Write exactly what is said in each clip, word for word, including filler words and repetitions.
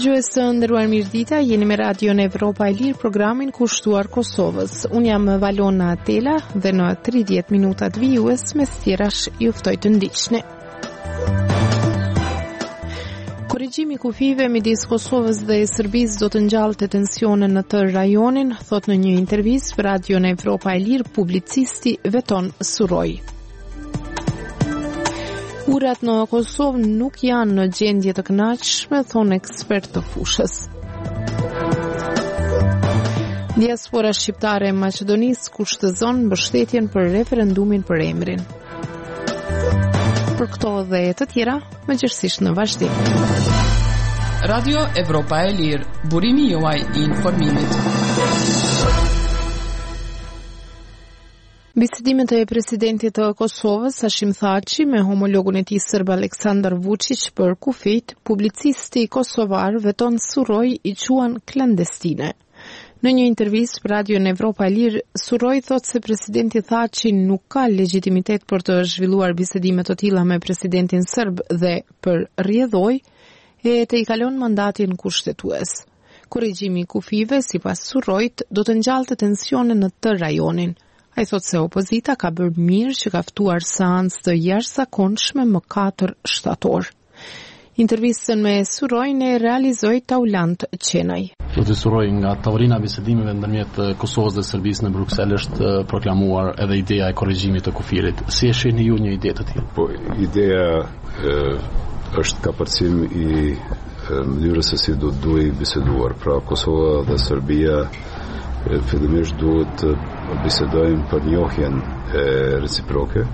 Dëgjues të nderuar, mirëdita, jeni me Radio në Evropa e Lirë, programin kushtuar Kosovës. Unë jam Valona Atela dhe në tridhjetë minutat vijues me thjerash ju ftoj të ndiqni. Korrigjimi i kufive midis Kosovës dhe Serbisë do të ngjallte tensione në të rajonin, thot në një intervistë për Radio në Evropa e Lirë publicisti Veton Suroj. Urat në Kosovë nuk janë në gjendje të kënaqshme, thonë ekspert të fushës. Diaspora shqiptare e Maqedonisë kushtëzon mbështetjen për referendumin për emrin. Për këto dhe të tjera, mëngjesisht në vazhdim. Radio Evropa e Lirë, burimi juaj i informimit. Bisedimet e presidentit të Kosovës, Hashim Thaçi, me homologun e tij serb Aleksandar Vučić për kufijt, publicisti kosovar Veton Suroj i quan klandestine. Në një intervistë për Radio në Evropa e Lirë, Suroj thot se presidenti Thaçi nuk ka legjitimitet për të zhvilluar bisedime të tilla me presidentin serb dhe për rrjedhoj e të i kalon mandatin kushtetues. Korrigjimi i kufive, sipas Surojt, do të ngjallte tensione në të rajonin. Ai thot se opozita ka bërë mirë që ka ftuar seancë të jashtëzakonshme më katër shtator. Intervistën me Surojin e realizoi Taulant Qenaj. Zoti Suroj, nga tavolina e bisedimeve ndërmjet Kosovës dhe Serbisë në Bruksel është proklamuar edhe ideja e korrigjimit të kufirit. Si e shihni ju një ide të tillë? Po, ideja e, është kapërcim i e, mënyrës se si do të duhej biseduar. Pra Kosova dhe Serbia fillimisht duhet të bisedojmë për njohjen e reciproke,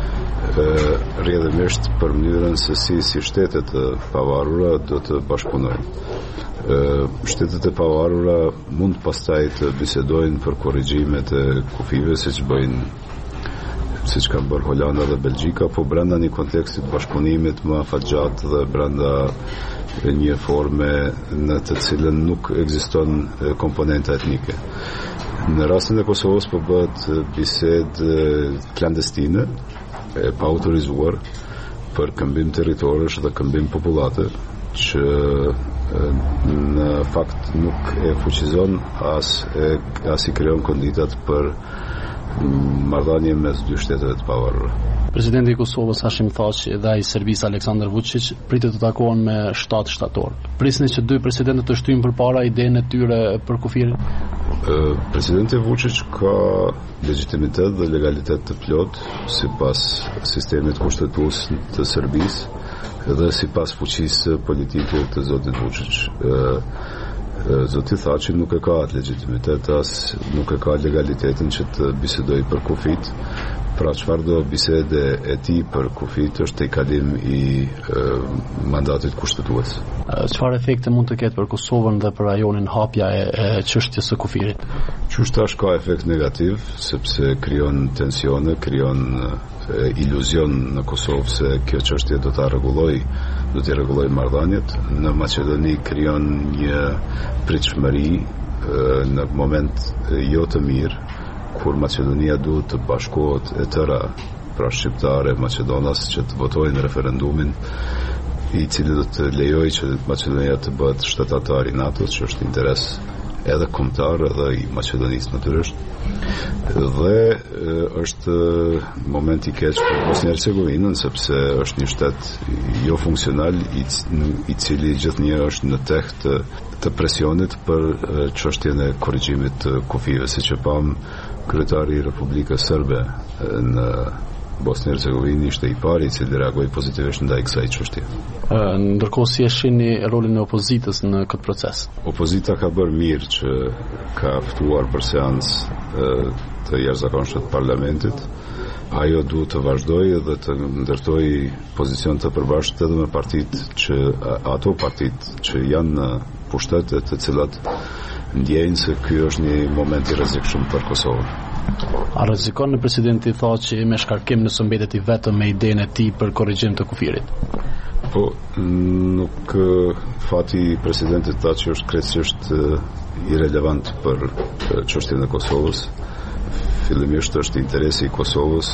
rrjedhimisht për mënyrën se si si shtetet e pavarura do të bashkëpunojnë. Shtetet e pavarura mund pastaj të bisedojnë për korrigjimet e kufive, siç bëjnë siç kanë bërë Holanda dhe Belgjika, po brenda një konteksti të bashkëpunimit më afatgjat dhe brenda një forme në të cilën nuk ekziston komponenta etnike. Në rastin e Kosovës po bëhet bisedë klandestine, e pa autorizuar, për këmbim territorësh dhe këmbim popullate, që në fakt nuk e fuqizon as, e, as i krijon konditat për marrëdhënie mes dy shteteve të pavarura. Presidenti i Kosovës Hashim Thaçi dhe ai Serbisë Aleksandar Vučić pritet të takohen me shtatë shtator. Prisni që dy presidentët të shtyjnë përpara idenë e tyre për kufirin? Presidenti Vučić ka legjitimitet dhe legalitet të plot sipas sistemit kushtetues të Serbisë dhe sipas fuqisë politike të zotit Vučić. Zoti Thaçi nuk e ka atë legjitimitet, as nuk e ka legalitetin që të bisedojë për kufit. Pra çfarë do bisede e tij për kufit është te kalim i e, mandatit kushtetues. Çfarë efekte mund të ketë për Kosovën dhe për rajonin hapja e, e çështjes së kufirit? Qështash ka efekt negativ, sepse krijon tensione, krijon e, iluzion në Kosovë se kjo çështje do ta rregulloj, do t'i rregulloj marrëdhëniet. Në Maqedoni krijon një pritshmëri në moment jo të mirë, kur Maqedonia duhet të bashkohet e tëra, pra shqiptare, Maqedonas, që të votojnë referendumin i cili do të lejojë që Maqedonia të bëhet shtetëtar i NATO-s, që është interes edhe kombëtar edhe i Maqedonisë natyrisht. Dhe e, është moment i keq për Bosnjë-Hercegovinën, sepse është një shtet jo funksional i, i cili gjithnjë është në tek të, të presionit për çështjen e korrigjimit të kufive, siç e pam kryetari i Republikës Serbe në Bosnjë-Hercegovinë ishte i pari i cili reagoi pozitivisht ndaj kësaj çështje. Ndërkohë si e shihni rolin e opozitës në këtë proces? Opozita ka bërë mirë që ka ftuar për seancë të jashtëzakonshme të parlamentit. Ajo duhet të vazhdojë dhe të ndërtojë pozicion të përbashkët edhe me partitë që ato partitë që janë në pushtet të cilat ndjejnë se ky është një moment i rrezikshëm për Kosovën. A rrezikon në presidenti Thaçi me shkarkim nëse mbetet i vetëm me idenë e tij për korrigjim të kufirit? Po, nuk fati i presidentit Thaçi është krejtësisht irrelevant për çështjen e Kosovës. Fillimisht është interesi i Kosovës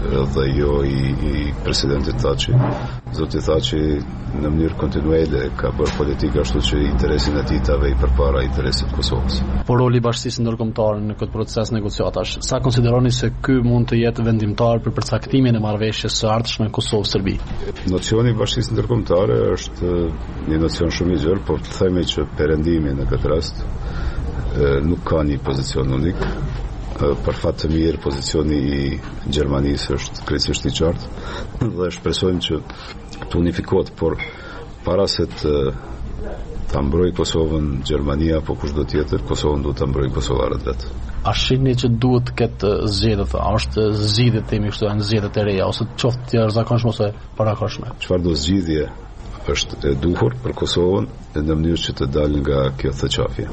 dhe jo i, i presidentit Thaçi. Zoti Thaçi në mënyrë kontinuele ka bërë politikë ashtu që interesin e tij ta vej përpara interesit të Kosovës. Por roli i bashkisë ndërkombëtare në këtë proces negociatash, sa konsideroni se ky mund të jetë vendimtar për përcaktimin e marrëveshjes së ardhshme Kosovë-Serbi? Nocioni i bashkisë ndërkombëtare është një nocion shumë i gjerë, por të themi që perëndimi në këtë rast nuk ka një pozicion unik. Për fat të mirë, pozicioni i Gjermanisë është krejtësisht i qartë dhe shpresojmë që të unifikohet, por para se të ta mbrojë Kosovën Gjermania apo kushdo tjetër, Kosovën duhet ta mbrojë kosovarët vetë. A shihni që duhet të ketë zgjedhje, a është zgjidhje themi kështu, janë zgjedhje të reja ose qoftë të jashtëzakonshme ose parakohshme? Çfarëdo zgjidhje është e duhur për Kosovën në mënyrë që të dalë nga kjo thëqafje.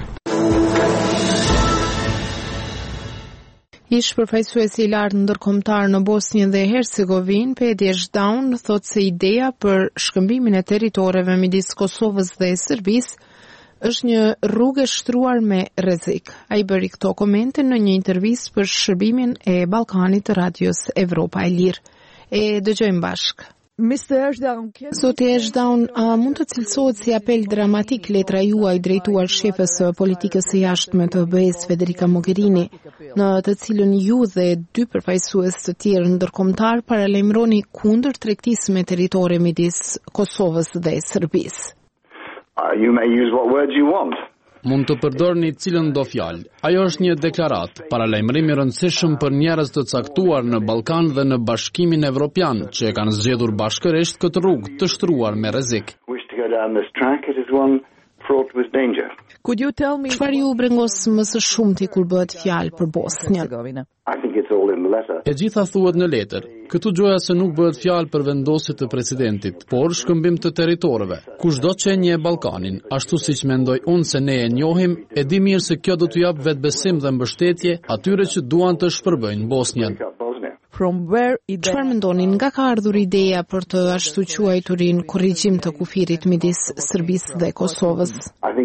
Ish përfaqësuesi i lartë ndërkombëtar në Bosnjë dhe Hercegovinë, Pedi Eshdaun, thotë se ideja për shkëmbimin e territoreve midis Kosovës dhe Serbisë është një rrugë e shtruar me rrezik. Ai bëri këto komente në një intervistë për shërbimin e Ballkanit të Radios Evropa e Lirë. E dëgjojmë bashkë. Zoti Eshdaun, a mund të cilësohet si apel dramatik letra juaj drejtuar shefës së politikës së jashtme të B E-s Federica Mogherini, në të cilën ju dhe dy përfaqësues të tjerë ndërkombëtar paralajmëroni kundër tregtisë me territori midis Kosovës dhe Serbisë? Uh, you may use what words you want. Mund të përdorni cilën do fjalë. Ajo është një deklarat, paralajmërim i rëndësishëm për njerëz të caktuar në Ballkan dhe në Bashkimin Evropian, që e kanë zgjedhur bashkërisht këtë rrugë të shtruar me rrezik. Çfarë ju brengos më së shumti kur bëhet fjalë për Bosnjën? E gjitha thuhet në letër. Këtu gjoja se nuk bëhet fjalë për vendosje të presidentit, por shkëmbim të territoreve. Kushdo që e njeh Ballkanin, ashtu siç mendoj unë se ne e njohim, e di mirë se kjo do t'u jap vetbesim dhe mbështetje atyre që duan të shpërbëjnë Bosnjën. Çfarë mendonin, nga ka ardhur ideja për të ashtu quajturin korrigjim të kufirit midis Serbisë dhe Kosovës?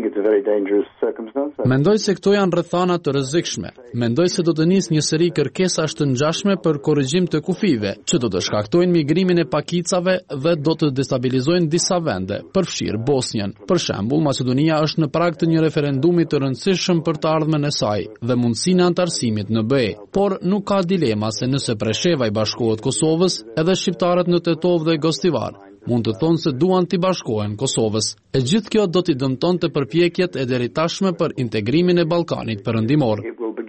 Mendoj se këto janë rrethana të rrezikshme. Mendoj se do të nisë një seri kërkesash të ngjashme për korrigjim të kufive, që do të shkaktojnë migrimin e pakicave dhe do të destabilizojnë disa vende, përfshirë Bosnjën. Për shembull, Maqedonia është në prag të një referendumi të rëndësishëm për të ardhmen e saj dhe mundësinë e antarësimit në B E, por nuk ka dilema se nëse Presheva i bashkohet Kosovës, edhe shqiptarët në Tetov dhe Gostivar mund të thonë se duan t'i bashkohen Kosovës. E gjithë kjo do t'i dëmtonte përpjekjet e deri tashme për integrimin e Ballkanit Perëndimor.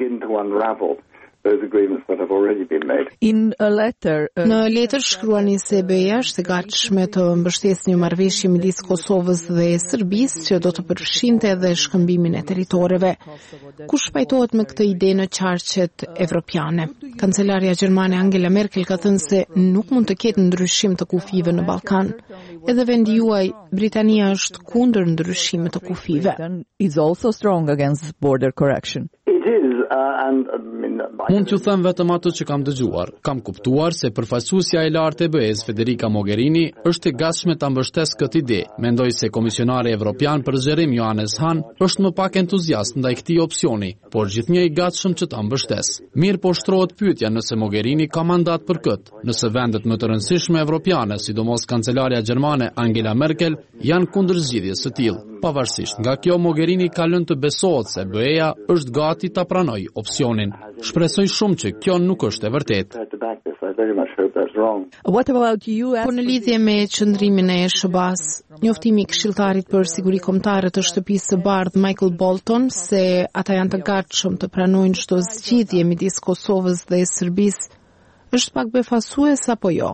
Në letër shkruani se B E-ja është e gatshme të mbështesë një marrëveshje midis Kosovës dhe Serbisë që do të përfshinte edhe shkëmbimin e territoreve. Kush pajtohet me këtë ide në qarqet evropiane? Kancelarja gjermane Angela Merkel ka thënë se nuk mund të ketë ndryshim të kufive në Ballkan. Edhe vendi juaj, Britania, është kundër ndryshimit të kufive. Mund t'ju them vetëm atë që kam dëgjuar. Kam kuptuar se përfaqësuesja e lartë e B E-s Federica Mogherini është e gatshme ta mbështesë këtë ide. Mendoj se komisionari evropian për zgjerim Johannes Hahn është më pak entuziast ndaj këtij opsioni, por gjithnjë i gatshëm që ta mbështesë. Mirë, po shtrohet pyetja nëse Mogherini ka mandat për këtë, nëse vendet më të rëndësishme evropiane, sidomos kancelarja gjermane Angela Merkel, janë kundër zgjidhjes së tillë. Pavarësisht nga kjo, Mogherini ka lënë të besohet se B E-ja është gati ta pranojë opsionin. Shpresoj shumë që kjo nuk është e vërtetë. Po në lidhje me qëndrimin e S B A-s, njoftimi i këshilltarit për siguri kombëtare të shtëpisë së bardhë Michael Bolton se ata janë të gatshëm të pranojnë çdo zgjidhje midis Kosovës dhe Serbisë, është pak befasues apo jo?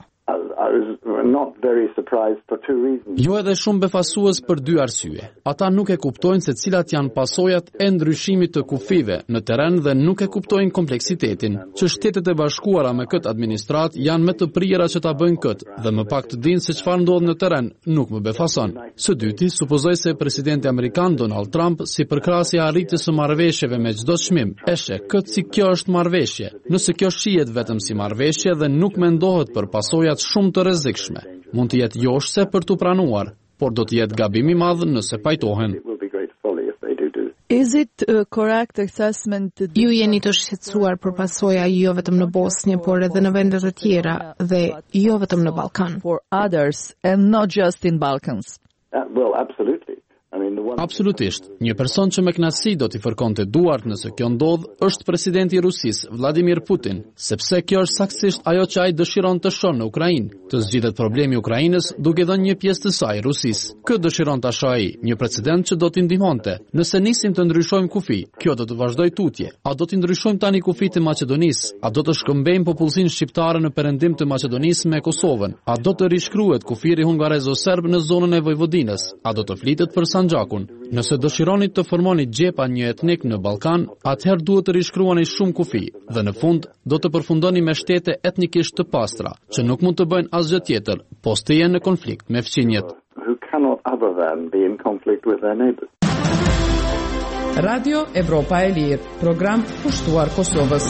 Jo edhe shumë befasues për dy arsye. Ata nuk e kuptojnë se cilat janë pasojat e ndryshimit të kufive në terren dhe nuk e kuptojnë kompleksitetin, që Shtetet e Bashkuara me këtë administrat janë me të prirura që ta bëjnë këtë dhe më pak të dinë se çfarë ndodh në terren nuk më befason. Së dyti, supozoj se presidenti amerikan Donald Trump, si përkrahasje e arritjes së marrëveshjeve me çdo çmim, e sheh këtë si kjo është marrëveshje, nëse kjo shihet vetëm si marrëveshje dhe nuk mendohet për pasojat shumë të rrezikshme. Mund të jetë joshse për t'u pranuar, por do të jetë gabim i madh nëse pajtohen. Is it a correct assessment? Ju jeni të shqetësuar për pasoja jo vetëm në Bosnjë, por edhe në vende të tjera dhe jo vetëm në Ballkan. For others and not just in Balkans. Uh, well, absolutely. I mean, the one... Absolutisht. Një person që me kënaqësi do t'i fërkonte duart nëse kjo ndodh është presidenti i Rusisë, Vladimir Putin, sepse kjo është saktësisht ajo që ai dëshiron të shohë në Ukrainë, të zgjidhet problemi i Ukrainës duke dhënë një pjesë të saj Rusisë. Kë dëshiron ta shohë ai, një precedent që do t'i ndihmonte. Nëse nisim të ndryshojmë kufi, kjo do të vazhdojë tutje. A do t'i ndryshojmë tani kufit të Maqedonisë? A do të shkëmbejmë popullsinë shqiptare në perëndim të Maqedonisë me Kosovën? A do të rishkruhet kufiri hungarezo-serb në zonën e Vojvodinës? A do të flitet për Sanxhakun? Nëse dëshironi të formoni gjepa një etnik në Ballkan, atëherë duhet të rishkruani shumë kufi dhe në fund do të përfundoni me shtete etnikisht të pastra, që nuk mund të bëjnë asgjë tjetër, post të jenë në konflikt me fqinjet. Who cannot other than be in conflict with their neighbors. Radio Evropa e Lirë, program pushtuar Kosovës.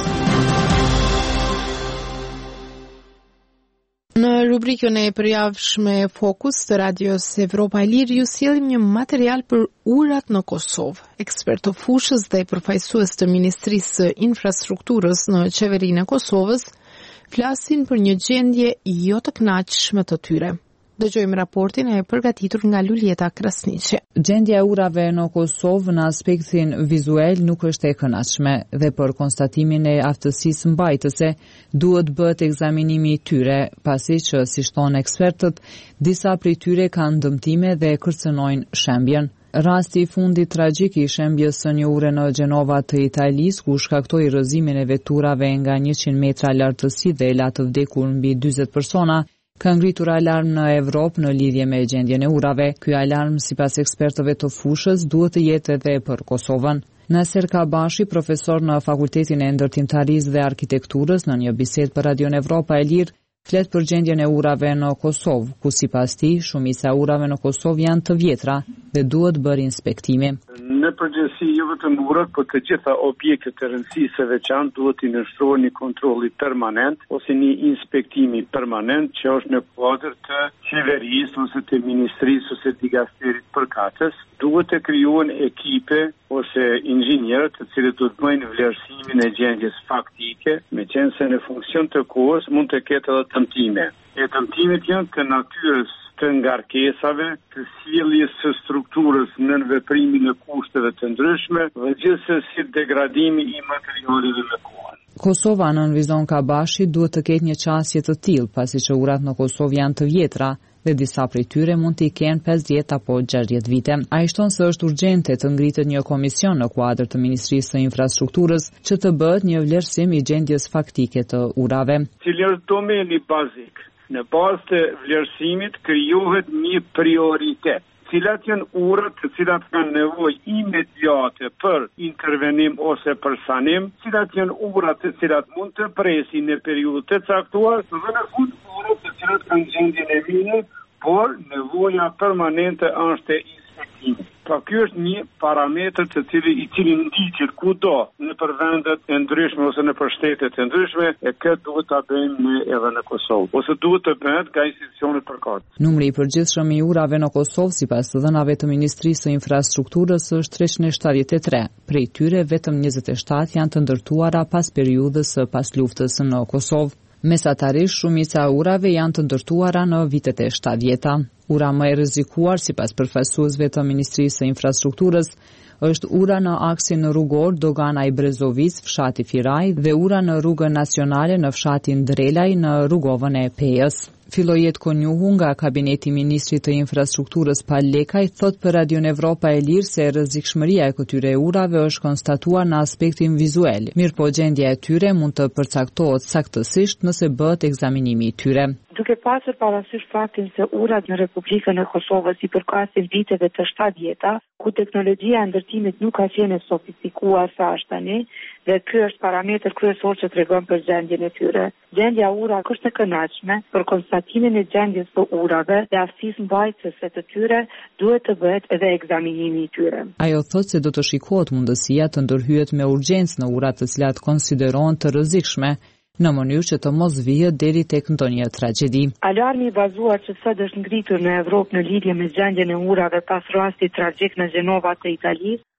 Në rubrikën e përjavshme Fokus të radios Evropa e Lirë ju sjellim një material për urat në Kosovë. Ekspert të fushës dhe përfaqësues të Ministrisë së Infrastrukturës në Qeverinë e Kosovës flasin për një gjendje jo të kënaqshme të tyre. Dëgjojmë raportin e përgatitur nga Luljeta Krasniqi. Gjendja e urave në Kosovë në aspektin vizual nuk është e kënaqshme dhe për konstatimin e aftësisë mbajtëse duhet bëhet ekzaminimi i tyre, pasi që, si thonë ekspertët, disa prej tyre kanë dëmtime dhe kërcënojnë shembjen. Rasti i fundit tragjik i shembjes së një ure në Gjenova të Italisë, ku shkaktoi rrëzimin e veturave nga njëqind metra lartësi dhe la të vdekur mbi dyzet persona, ka ngritur alarm në Evropë në lidhje me gjendjen e urave. Ky alarm, sipas ekspertëve të fushës, duhet të jetë edhe për Kosovën. Naser Kabashi, profesor në Fakultetin e Ndërtimtarisë dhe Arkitekturës, në një bisedë për Radion Evropa e Lirë, flet për gjendjen e urave në Kosovë, ku sipas tij shumica e urave në Kosovë janë të vjetra dhe duhet bërë inspektimi. Në përgjithësi jo vetëm urat, por të gjitha objektet e rëndësisë së veçantë duhet të nënshtrohen një kontrolli permanent ose një inspektimi permanent që është në kuadër të qeverisë ose të ministrisë ose të digasterit përkatës. Duhet të krijohen ekipe ose inxhinierë të cilët do të bëjnë vlerësimin e gjendjes faktike, meqense në funksion të kohës mund të ketë edhe dëmtime. E dëmtimet janë të natyrës të ngarkesave, të sjelljes së strukturës në veprimin e kushteve të ndryshme dhe gjithsesi degradimi i materialeve me kohën. Kosova, nënvizon Kabashi, duhet të ketë një qasje të tillë, pasi që urat në Kosovë janë të vjetra dhe disa prej tyre mund t'i kenë pesëdhjetë apo gjashtëdhjetë vite. Ai shton se është urgjente të ngritet një komision në kuadër të Ministrisë së Infrastrukturës që të bëhet një vlerësim i gjendjes faktike të urave. Cili është domeni bazik? Në bazë të vlerësimit krijohet një prioritet. Cilat janë urat të cilat kanë nevojë imediate për intervenim ose për sanim, cilat janë urat të cilat mund të presin në periudhë të caktuar, dhe në fund urat të cilat kanë gjendjen e mirë, por nevoja permanente është e inspektimit. Pra ky është një parametër të cili i cili ndiqet kudo në për vendet e ndryshme ose në për shtetet e ndryshme, e këtë duhet ta bëjmë ne edhe në Kosovë, ose duhet të bëhet nga institucionet përkatëse. Numri i përgjithshëm i urave në Kosovë, sipas të dhënave të Ministrisë së Infrastrukturës, është treqind e shtatëdhjetë e tre. Prej tyre vetëm njëzet e shtatë janë të ndërtuara pas periudhës së pasluftës në Kosovë. Mesatarisht, shumica e urave janë të ndërtuara në vitet e shtatëdhjeta. Ura më e rrezikuar, sipas përfaqësuesve të Ministrisë së Infrastrukturës, është ura në aksin rrugor Dogana i Brezovic, fshati Firaj, dhe ura në rrugën nacionale në fshatin Drelaj në rrugovën e Pejës. Filojet Konjuhu nga kabineti i Ministrit të Infrastrukturës Pal Lekaj thot për Radion Evropa e Lirë se rrezikshmëria e këtyre urave është konstatuar në aspektin vizual. Mirëpo gjendja e tyre mund të përcaktohet saktësisht nëse bëhet ekzaminimi i tyre. Duke pasur parasysh faktin se urat në Republikën e Kosovës i përkasin viteve të shtatëdhjeta, ku teknologjia e ndërtimit nuk ka qenë e sofistikuar sa është tani, dhe ky është parametër kryesor që tregon për gjendjen e tyre. Gjendja e urave është e kënaqshme, për konstatimin e gjendjes së urave dhe aftësisë mbajtëse të tyre duhet të bëhet edhe ekzaminimi i tyre. Ajo thotë se do të shikohet mundësia të ndërhyet me urgjencë në urat të cilat konsiderohen të rrezikshme, në mënyrë që të mos vihet deri tek ndonjë tragjedi. Alarmi i bazuar që sot është ngritur në Evropë në lidhje me gjendjen e urave pas rastit tragjik në Gjenova të Italisë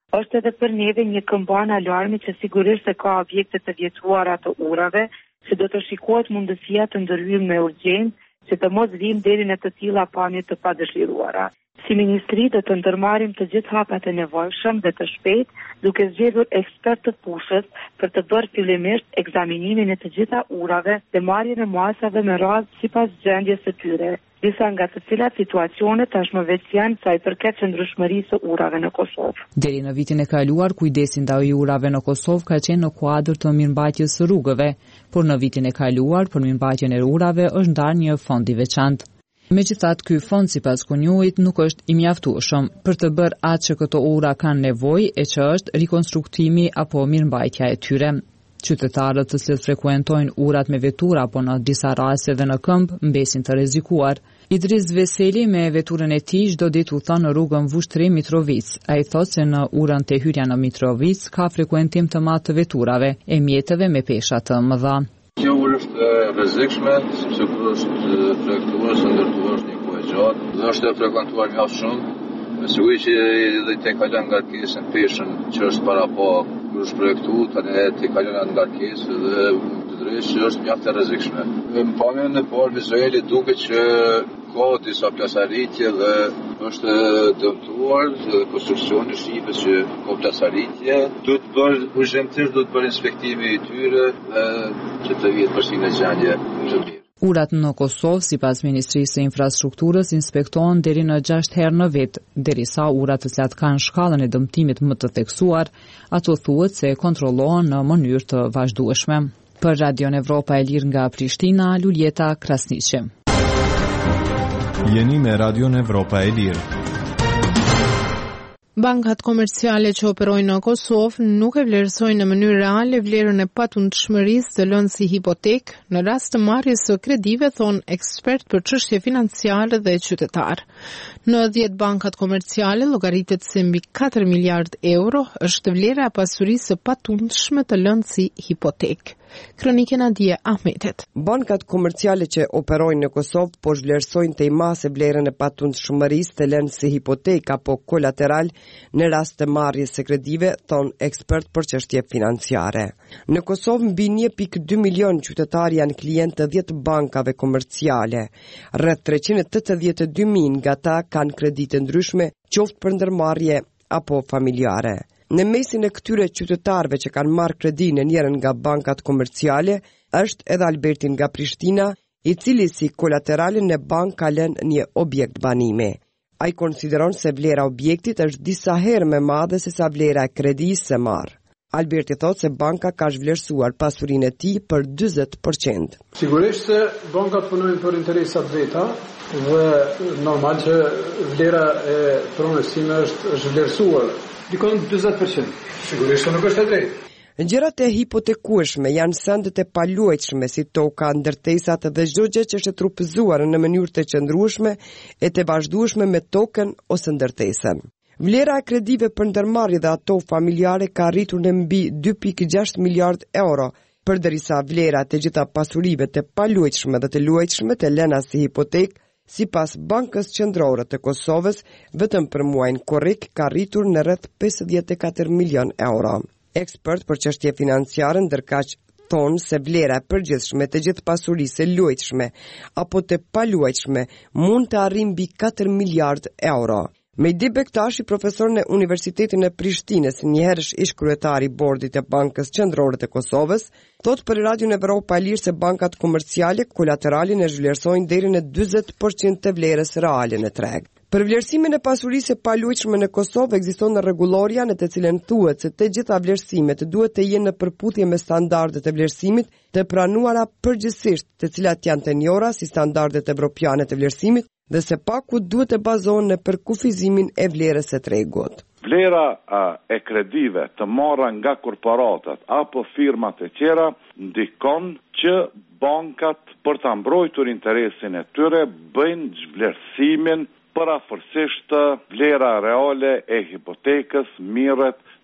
Është edhe për neve një këmbën alarmi që sigurisht se ka objekte të vjeçuara të urave, që do të shikohet mundësia të ndërhyjmë me urgjencë, që të mos vim deri në të tilla pamje të padëshiruara. Si ministri do të ndërmarrim të gjithë hapat e nevojshëm dhe të shpejt, duke zgjedhur ekspert të fushës për të bërë fillimisht ekzaminimin e të gjitha urave dhe marrjen e masave me radhë sipas gjendjes së tyre, disa nga të cilat situacione tashmë veç janë sa i përket qëndrueshmërisë së urave në Kosovë. Deri në vitin e kaluar, kujdesi ndaj urave në Kosovë ka qenë në kuadër të mirëmbajtjes së rrugëve, por në vitin e kaluar për mirëmbajtjen e urave është ndarë një fond i veçantë. Megjithatë, ky fond sipas kunjuit nuk është i mjaftueshëm për të bërë atë që këto ura kanë nevojë, e që është rikonstruktimi apo mirëmbajtja e tyre. Qytetarët të cilët frekuentojnë urat me vetura apo në disa raste edhe në këmbë mbesin të rrezikuar. Idris Veseli me veturën e tij çdo ditë udhton në rrugën Vushtri Mitrovic. Ai thotë se në urën te hyrja në Mitrovic ka frekuentim të madh të veturave e mjeteve me pesha të mëdha. Kjo urë është rrezikshme, sepse kur është projektuar së ndërtuar një kohë gjatë, dhe është e frekuentuar mjaft shumë. Me siguri që edhe te kalon ngarkesën peshën që është para pa kur është projektuar, tani te kalon ngarkesë dhe të drejtë që është mjaft e rrezikshme. Në pamjen e parë vizuale duket që ka disa plasarritje dhe është dëmtuar dhe konstruksioni shifës që ka plasarritje. Duhet të bërë urgjentisht, duhet të bërë inspektimi i tyre dhe që të vihet përsi në gjendje të mirë. Urat në Kosovë, sipas Ministrisë së Infrastrukturës, inspektohen deri në gjashtë herë në vit, derisa urat të cilat kanë shkallën e dëmtimit më të theksuar, ato thuhet se kontrollohen në mënyrë të vazhdueshme. Për Radion Evropa e Lirë nga Prishtina, Luljeta Krasniqi. Jeni me Radion Evropa e Lirë. Bankat komerciale që operojnë në Kosovë nuk e vlerësojnë në mënyrë reale vlerën e patundshmërisë të lënë si hipotek në rast të marrjes së kredive, thon ekspert për çështje financiare dhe qytetar. Në dhjetë bankat komerciale llogaritet se mbi katër miliard euro është vlera e pasurisë së patundshme të lënë si hipotek. Kronikën Adie Ahmetet. Bankat komerciale që operojnë në Kosovë po vlerësojnë të imase vlerën e patundshmërisë të lënë si hipotek apo kolateral në rast të marrjes së kredive, thon ekspert për çështje financiare. Në Kosovë mbi një pikë dy milion qytetar janë klientë të dhjetë bankave komerciale. Rreth treqind e tetëdhjetë e dy mijë nga ta kanë kredite ndryshme, qoftë për ndërmarrje apo familjare. Në mesin e këtyre qytetarëve që kanë marrë kredi në njërin nga bankat komerciale është edhe Albertin nga Prishtina, i cili si kolateralin në bank ka lënë një objekt banimi. Ai konsideron se vlera objektit është disa herë më madhe se sa vlera e kredisë së marrë. Alberti thotë se banka ka zhvlerësuar pasurinë e tij për dyzet përqind. Sigurisht se bankat punojnë për interesa të veta dhe normal që vlera e pronës sime është zhvlerësuar. Dikon dyzet përqind. Sigurisht nuk është e drejtë. Gjërat e hipotekueshme janë sendet e paluajtshme si toka, ndërtesat dhe çdo gjë që është e trupëzuar në mënyrë të qëndrueshme e të vazhdueshme me tokën ose ndërtesën. Vlera e kredive për ndërmarrje dhe ato familjare ka arritur në mbi dy pikë gjashtë miliard euro, përderisa vlera të gjitha pasurive të paluajtshme dhe të luajtshme të lëna si hipotek, sipas Bankës Qendrore të Kosovës, vetëm për muajin korrik ka arritur në rreth pesëdhjetë e katër milion euro. Ekspert për çështje financiare ndërkaq thonë se vlera e përgjithshme të gjithë pasurisë së luajtshme apo të paluajtshme mund të arrijë mbi katër miliard euro. Mejdi Bektashi, profesor në Universitetin e Prishtinës, njëherësh ish kryetari i bordit të Bankës Qendrore të Kosovës, thot për Radion Evropa e Lirë se bankat komerciale kolateralin e zhvlerësojnë deri në dyzet përqind të vlerës reale në treg. Për vlerësimin e pasurisë së paluajtshme në Kosovë ekziston rregulloria në të cilën thuhet se të gjitha vlerësimet duhet të jenë në përputhje me standardet e vlerësimit të pranuara përgjithsisht, të cilat janë të njohura si standardet evropiane të vlerësimit, dhe se paku duhet të bazohen në përkufizimin e vlerës së tregut. Vlera e kredive të marra nga korporatat apo firmat e tjera ndikon që bankat për ta mbrojtur interesin e tyre bëjnë zhvlerësimin përafërsisht vlera reale e hipotekës mirret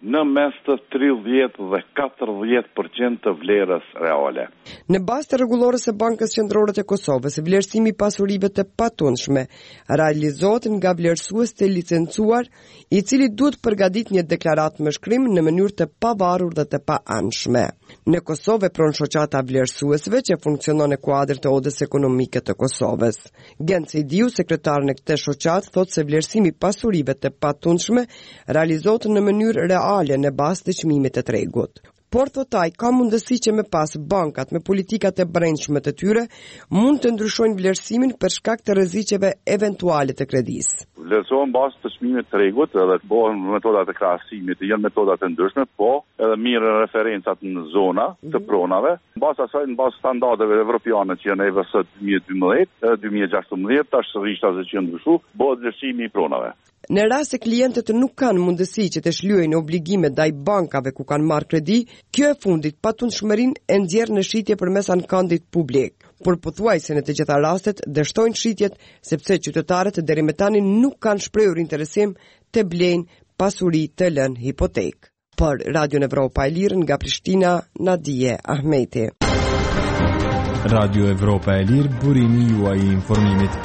në mes të tridhjetë dhe katërdhjetë përqind të vlerës reale. Në bazë të rregullores së Bankës Qendrore të Kosovës, vlerësimi i pasurive të patundshme realizohet nga vlerësues të licencuar, i cili duhet përgatitë një deklaratë me shkrim në mënyrë të pavarur dhe të paanshme. Në Kosovë pron shoqata vlerësuesve që funksionon në kuadër të Odës Ekonomike të Kosovës. Genci Diu, sekretari në këtë shoqatë, thotë se vlerësimi i pasurive të patundshme realizohet në mënyrë reale në bazë të çmimit të tregut. Por thotaj ka mundësi që me pas bankat me politikat e brendshme të tyre mund të ndryshojnë vlerësimin për shkak të rreziqeve eventuale të kredisë. Vlerësohen bazë të çmimit të tregut edhe të bëhen metodat e krahasimit, të janë metodat e ndryshme, po edhe mirë referencat në zona të pronave, në bazë asaj në bazë standardeve evropiane që janë E V S dy mijë e dymbëdhjetë, dy mijë e gjashtëmbëdhjetë, tash rrishtat që janë ndryshuar, bëhet vlerësimi i pronave. Në rast se klientët nuk kanë mundësi që të shlyejnë obligime ndaj bankave ku kanë marrë kredi, kjo e fundit patundshmërinë e nxjerr në shitje përmes ankandit publik. Por pothuajse në të gjitha rastet dështojnë shitjet sepse qytetarët deri më tani nuk kanë shprehur interesim të blejnë pasuri të lënë hipotekë. Për Radio Evropa e Lirë nga Prishtina, Nadije Ahmeti. Radio Evropa e Lirë, burimi juaj i informimit.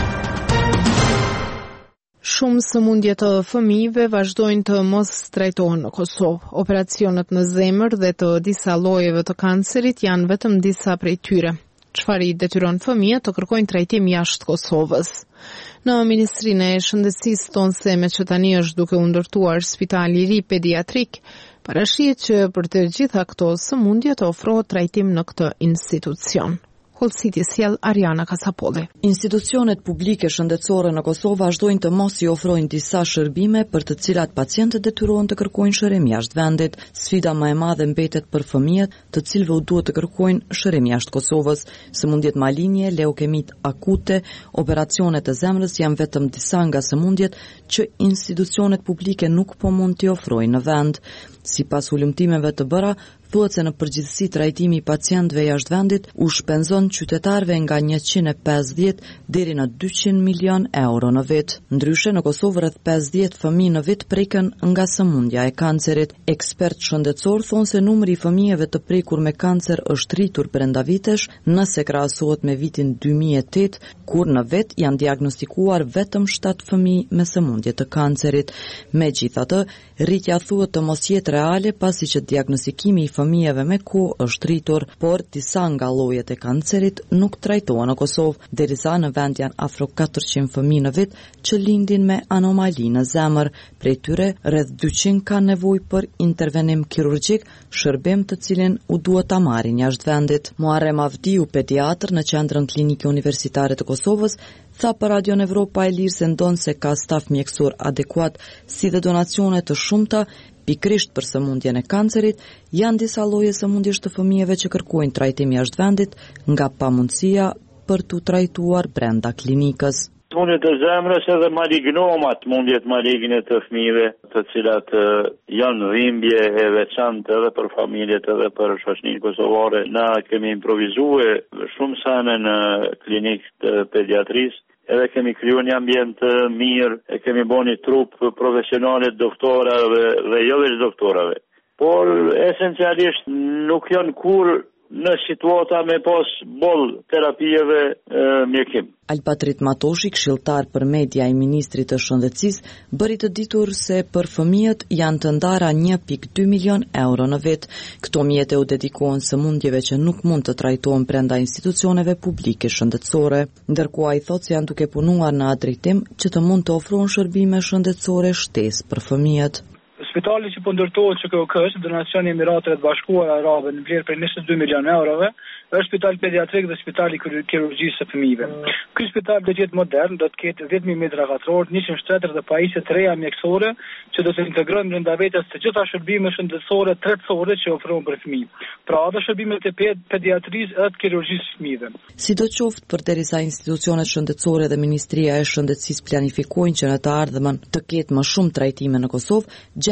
Shumë sëmundje të fëmijëve vazhdojnë të mos trajtohen në Kosovë. Operacionet në zemër dhe të disa llojeve të kancerit janë vetëm disa prej tyre. Çfarë i detyron fëmijët të kërkojnë trajtim jashtë Kosovës? Në Ministrinë e Shëndetësisë tonë se me që tani është duke u ndërtuar spitali i ri pediatrik, parashihet që për të gjitha këto sëmundje të ofrohet trajtim në këtë institucion. Kolësiti sjell Ariana Kasapolli. Institucionet publike shëndetësore në Kosovë vazhdojnë të mos i ofrojnë disa shërbime për të cilat pacientët detyrohen të kërkojnë shërim jashtë vendit. Sfida më e madhe mbetet për fëmijët, të cilëve u duhet të kërkojnë shërim jashtë Kosovës. Sëmundjet malinje, leukemit akute, operacionet e zemrës janë vetëm disa nga sëmundjet që institucionet publike nuk po mund t'i ofrojnë në vend. Sipas hulumtimeve të bëra, thuhet se në përgjithësi trajtimi i pacientëve jashtë vendit u shpenzon qytetarëve nga njëqind e pesëdhjetë deri në dyqind milion euro në vit. Ndryshe në Kosovë rreth pesëdhjetë fëmijë në vit preken nga sëmundja e kancerit. Ekspertë shëndetësor thonë se numri i fëmijëve të prekur me kancer është rritur brenda vitesh nëse krahasohet me vitin dy mijë e tetë, kur në vet janë diagnostikuar vetëm shtatë fëmijë me sëmundje të kancerit. Megjithatë, rritja thuhet të mos jetë reale pasi që diagnostikimi i fëmijëve me kohë është rritur, por disa nga llojet e kancerit nuk trajtohen në Kosovë, derisa në vend janë afro katërqind fëmijë në vit që lindin me anomali në zemër. Prej tyre rreth dyqind kanë nevojë për intervenim kirurgjik, shërbim të cilin u duhet ta marrin jashtë vendit. Muharrem Avdiu, pediatër në Qendrën Klinike Universitare të Kosovës, tha për Radio Evropa e Lirë se ndonë se ka staf mjekësor adekuat si dhe donacione të shumta, pikrisht për sëmundjen e kancerit, janë disa lloje sëmundjesh të fëmijëve që kërkojnë trajtim jashtë vendit nga pamundësia për t'u trajtuar brenda klinikës. Sëmundjet e zemrës edhe malignomat, mundjet maligne të fëmijëve, të cilat janë dhimbje e veçantë edhe për familjet edhe për shoqërinë kosovare. Na kemi improvizuar shumë sane në klinikë të pediatrisë, edhe kemi kriju një ambient mirë, e kemi bo një trup profesionalit doktorave dhe jo veç doktorave. Por esencialisht nuk janë kur në situata me pas boll terapijeve e, mjekim. Alpatrit Matoshi, këshilltar për media i Ministrit të Shëndetësisë, bëri të ditur se për fëmijët janë të ndara një pikë dy milion euro në vit. Këto mjete u dedikohen sëmundjeve që nuk mund të trajtohen brenda institucioneve publike shëndetësore, ndërkohë ai thotë se janë duke punuar në atë drejtim që të mund të ofrohen shërbime shëndetësore shtesë për fëmijët. Spitali që po ndërtohet që kjo është donacioni i Emirateve të Bashkuara Arabe në vlerë për njëzet e dy milion eurove, është spital pediatrik dhe spitali kirurgjisë së fëmijëve. Ky spital do të jetë modern, do të ketë dhjetë mijë metra katror, njëqind shtetër dhe pajisje të reja mjekësore që do të integrojnë brenda vetes të gjitha shërbimet shëndetësore tretësore që ofrohen për fëmijë. Pra edhe shërbimet e pediatrisë edhe të kirurgjisë së fëmijëve. Sidoqoftë, përderisa institucionet shëndetësore dhe Ministria e Shëndetësisë planifikojnë që në të ardhmen të ketë më shumë trajtime në Kosovë,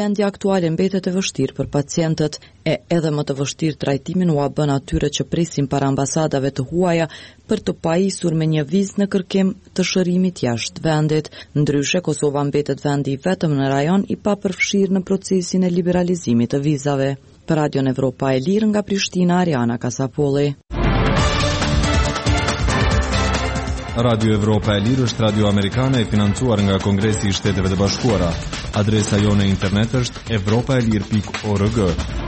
gjendja aktuale mbetet e vështirë për pacientët e edhe më të vështirë trajtimin u a bën atyre që presin para ambasadave të huaja për të pajisur me një vizë në kërkim të shërimit jashtë vendit. Ndryshe, Kosova mbetet vendi i vetëm në rajon i papërfshirë në procesin e liberalizimit të vizave. Për Radion Evropa e Lirë nga Prishtina, Ariana Kasapolli. Radio Evropa e Lirë është radio amerikane e financuar nga Kongresi i Shteteve të Bashkuara. Adresa jone e internet është evropaelir pikë org.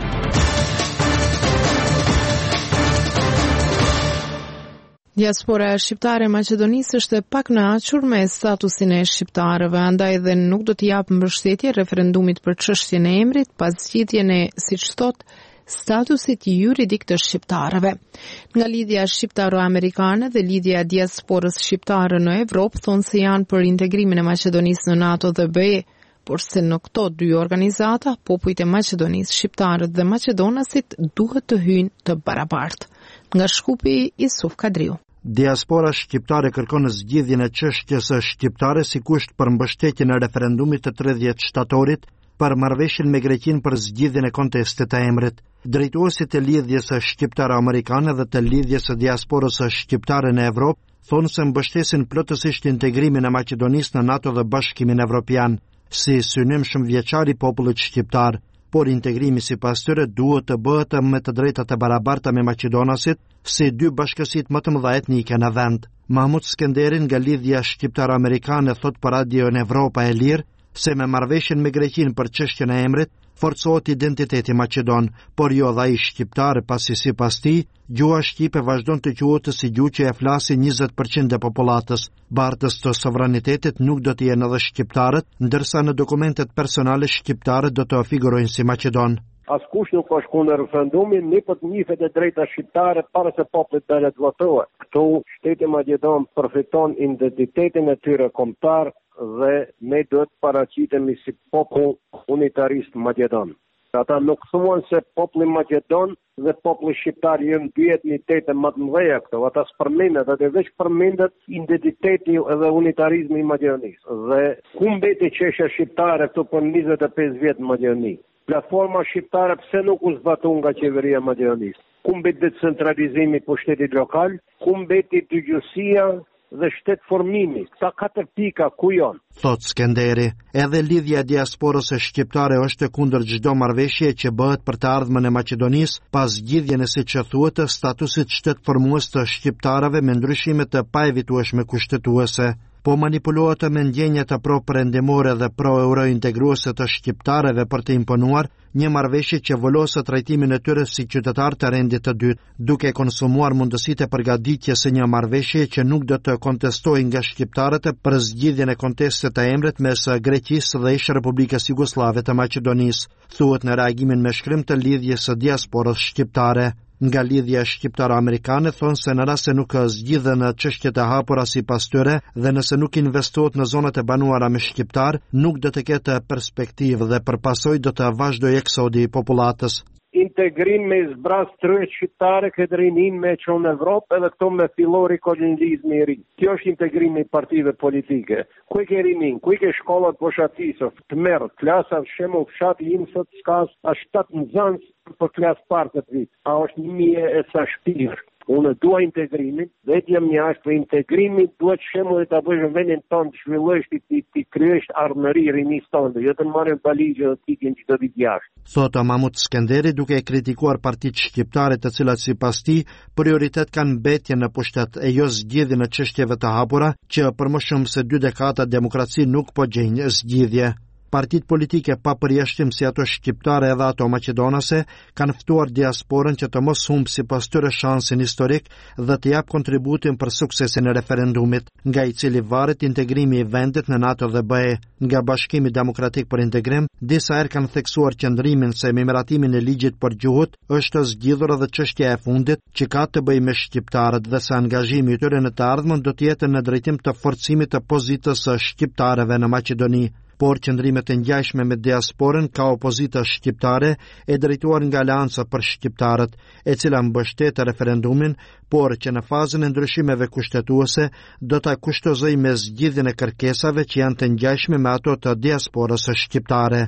Diaspora shqiptare e Maqedonisë është pak kënaqur me statusin e shqiptarëve, andaj dhe nuk do të japë mbështetje referendumit për çështjen e emrit pas zgjidhjen e, siç thotë, statusit juridik të shqiptarëve. Nga lidhja shqiptaro-amerikane dhe lidhja diasporës shqiptare në Evropë thonë se janë për integrimin e Maqedonisë në NATO dhe B E, por se në këto dy organizata, popujt e Maqedonisë, shqiptarët dhe maqedonasit duhet të hyjnë të barabartë. Nga Shkupi, Isuf Kadriu. Diaspora shqiptare kërkon zgjidhjen e çështjes së shqiptare si kusht për mbështetjen e referendumit të tridhjetë shtatorit për marrëveshjen me Greqinë për zgjidhjen e kontestit të emrit. Drejtuesit e lidhjes së shqiptaro-amerikane dhe të lidhjes së diasporës së shqiptare në Evropë thonë se mbështesin plotësisht integrimin e Maqedonisë në NATO dhe Bashkimin Evropian, si synim shumëvjeçar i popullit shqiptar, por integrimi sipas tyre duhet të bëhet me të drejtat e barabarta me maqedonasit, si dy bashkësitë më të mëdha etnike në vend. Mahmut Skënderi nga lidhja shqiptaro-amerikane thot për Radio Evropa e Lirë se me marrëveshjen me Greqinë për çështjen e emrit forcohet identiteti maqedon, por jo dhe ai shqiptar, pasi sipas tij, gjuha shqipe vazhdon të quhet si gjuhë që e flasin njëzet përqind e popullatës. Bartës të sovranitetit nuk do të jenë edhe shqiptarët, ndërsa në dokumentet personale shqiptarët do të figurojnë si maqedon. Askush nuk ka shkuar në referendumin, ne po të njihet e drejta shqiptare para se populli të dalë të votojë. Këtu shteti maqedon përfiton identitetin e tyre kombëtar dhe ne duhet paraqitemi si popull unitarist maqedon. Ata nuk thuan se populli maqedon dhe populli shqiptar janë dy etnitete më të mëdha këto. Ata s'përmendet, atë veç përmendet identiteti dhe unitarizmi i Maqedonisë. Dhe ku mbeti çështja shqiptare këtu për njëzet e pesë vjet në Maqedoni? Platforma shqiptare pse nuk u zbatun nga qeveria e Maqedonisë? Ku mbeti decentralizimi i pushtetit lokal? Ku mbeti dëgjësia dhe shtet formimi? Këta katër pika ku janë? Thot Skënderi, edhe lidhja e diasporës së shqiptare është kundër çdo marrëveshje që bëhet për të ardhmen e Maqedonisë pas zgjidhjen e siç e thuhet të statusit shtetformues të shqiptarëve me ndryshime të paevitueshme kushtetuese. Po manipulohet me ndjenja të pro-perëndimore dhe pro-euro-integruese të shqiptarëve për të imponuar një marrëveshje që volosë trajtimin e tyre si qytetar të rendit të dytë, duke konsumuar mundësitë e përgatitjes së një marrëveshje që nuk do të kontestojë nga shqiptarët për zgjidhjen e kontestit të emrit mes Greqisë dhe ish Republikës Jugoslave të Maqedonisë, thuhet në reagimin me shkrim të lidhjes së diasporës shqiptare. Nga lidhja shqiptaro-amerikane thonë se në rast se nuk zgjidhen çështjet e hapura sipas tyre dhe nëse nuk investohet në zonat e banuara me shqiptar, nuk do të ketë perspektivë dhe përpasoj do të vazhdojë eksodi i popullatës. Integrim me zbraz tre shqiptare këtë rinin me që në Evropë edhe këto me fillori kolonizmi i ri. Kjo është integrimi i partive politike. Ku e ke rinin, ku e ke shkollat poshatisë, të merë, klasa shemull fshati im sot s'kas a shtatë nxënës për klasë partë të vitë. A është një mije e sa shpirë. Unë dua integrimin, dhe të jam një ashtë për integrimin, duhet shemull e të bëjë në vendin tonë të shvillësht, të, të kryesht armëri rinis tonë, dhe jo të marrën baligje dhe tikin që të vitë jashtë. Thotë Mahmut Skënderi duke e kritikuar partitë shqiptare të cilat sipas tij prioritet kanë mbetjen në pushtet e jo zgjidhjen e çështjeve të hapura që për më shumë se dy dekada demokraci nuk po gjejnë zgjidhje. Partitë politike pa përjashtim si ato shqiptare edhe ato maqedonase kanë ftuar diasporën që të mos humbë sipas tyre shansin historik dhe të jap kontributin për suksesin e referendumit, nga i cili varet integrimi i vendit në NATO dhe B E. Nga Bashkimi Demokratik për Integrim, disa herë kanë theksuar qëndrimin se me miratimin e ligjit për gjuhët është zgjidhur edhe çështja e fundit që ka të bëjë me shqiptarët dhe se angazhimi i tyre në të ardhmen do të jetë në drejtim të forcimit të pozitës së shqiptarëve në Maqedoni. Por qëndrimet e ngjashme me diasporën ka opozita shqiptare e drejtuar nga Aleanca për Shqiptarët, e cila mbështet referendumin, por që në fazën e ndryshimeve kushtetuese do ta kushtozojë me zgjidhjen e kërkesave që janë të ngjashme me ato të diasporës shqiptare.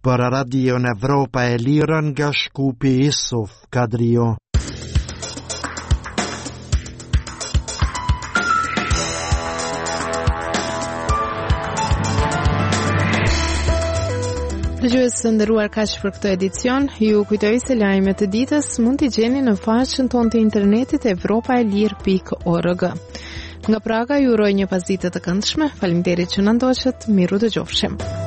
Për Radion Evropa e Lirë nga Shkupi Isuf Kadrio. Dëgjues të nderuar, kaq për këtë edicion. Ju kujtoj se lajmet e ditës mund t'i gjeni në faqen tonë të internetit evropaelir pikë org. Nga Praga ju uroj një pasditë të këndshme. Faleminderit që na ndoqët. Miru dëgjofshim.